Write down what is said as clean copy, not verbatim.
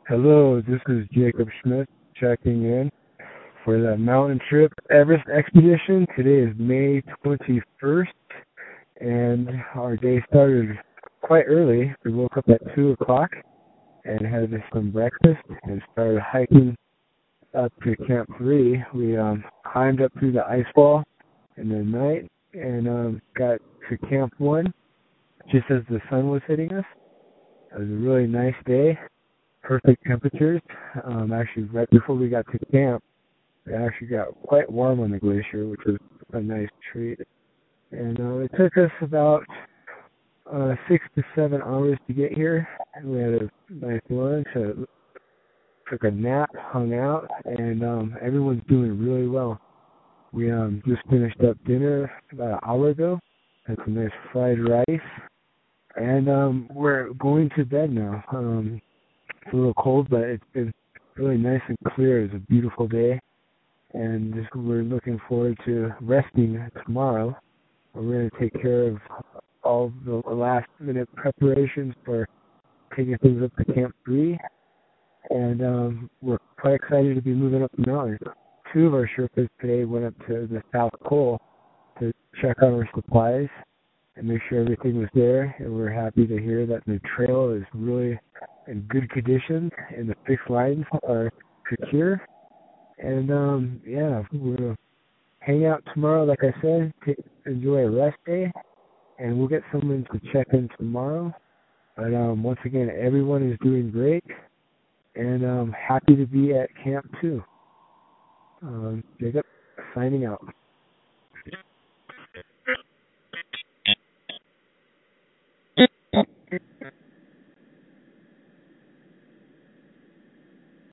Hello, this is Jacob Schmidt checking in for the Mountain Trip Everest Expedition. Today is May 21st, and our day started quite early. We woke up at 2 o'clock and had some breakfast and started hiking up to Camp 3. We climbed up through the ice wall in the night and got to Camp 1 just as the sun was hitting us. It was a really nice day. Perfect temperatures. Actually, right before we got to camp, it actually got quite warm on the glacier, which was a nice treat. And it took us about 6 to 7 hours to get here. We had a nice lunch, took a nap, hung out, and everyone's doing really well. We just finished up dinner about an hour ago. Had some nice fried rice, and we're going to bed now. It's a little cold, but it's been really nice and clear. It's a beautiful day, and we're looking forward to resting tomorrow. We're going to take care of all the last-minute preparations for taking things up to Camp 3, and we're quite excited to be moving up the mountain. Two of our Sherpas today went up to the South Pole to check on our supplies and make sure everything was there, and we're happy to hear that the trail is really in good condition and the fixed lines are secure. And we're going to hang out tomorrow, like I said, to enjoy a rest day, and we'll get someone to check in tomorrow. But once again, everyone is doing great, and happy to be at Camp 2. Jacob, signing out.